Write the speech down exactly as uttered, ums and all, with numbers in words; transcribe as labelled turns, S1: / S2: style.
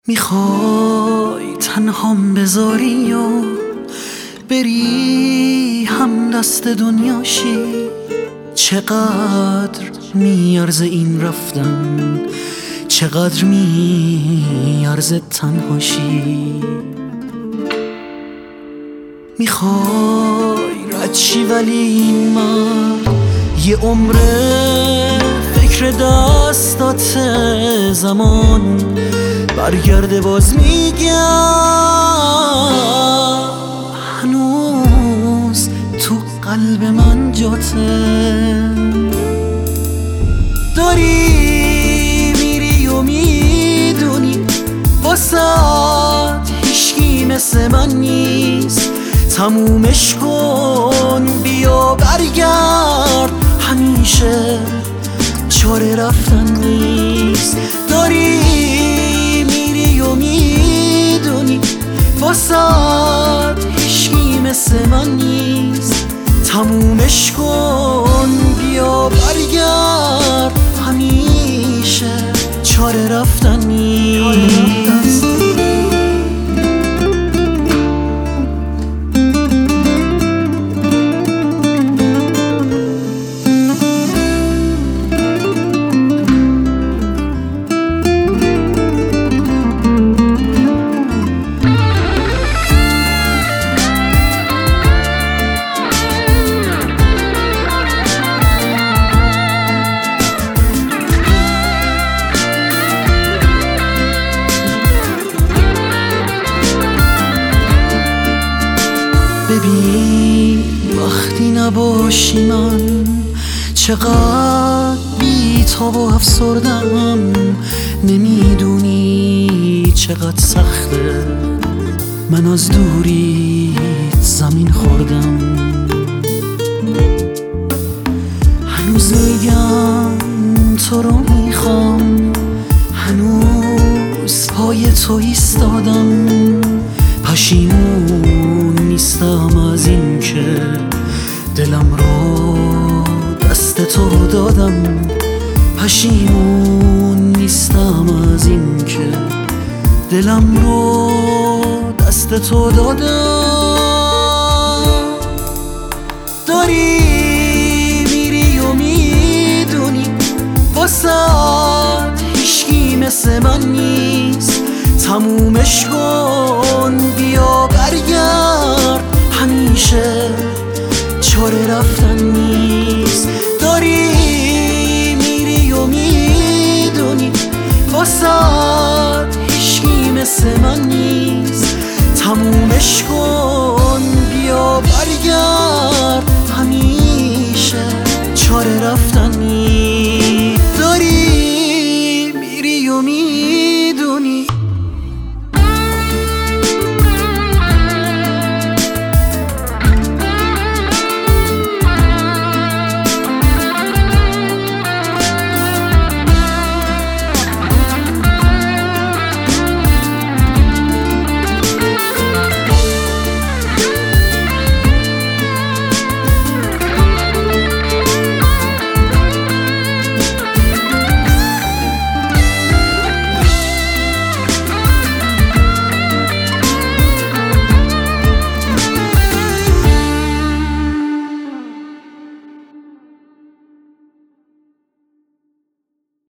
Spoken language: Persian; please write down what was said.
S1: میخوای تنهام بذاری و بری هم دست دنیاشی؟ چقدر میارزه این رفتن، چقدر میارزه تنهاشی؟ میخوای رد شی ولی من یه عمره فکر دستات زمان برگرده باز میگم هنوز تو قلب من جاته. داری میری و میدونی واسه هیچکی مثل من نیست، تمومش کن بیا برگرد، همیشه چاره رفتن نیست. داری میری و میدونی واسه هیچکی مثل من نیست، تمومش کن بیا برگرد، همیشه چاره رفتن نیست. ببین وقتی نباشی من چقدر بی‌تاب و افسردم، نمیدونی چقدر سخته من از دوریت زمین خوردم. هنوز میگم تو رو میخوام، هنوز پای تو ایستادم، پشیمون نیستم از این که دلم رو دست تو دادم، پشیمون نیستم از این که دلم رو دست تو دادم. داری میری و میدونی واسه هیچکی مثل من نیست، تمومش کن بیا برگرد، همیشه چاره رفتن نیست. داری میری و میدونی واسه هیچکی مثل من نیست، تمومش کن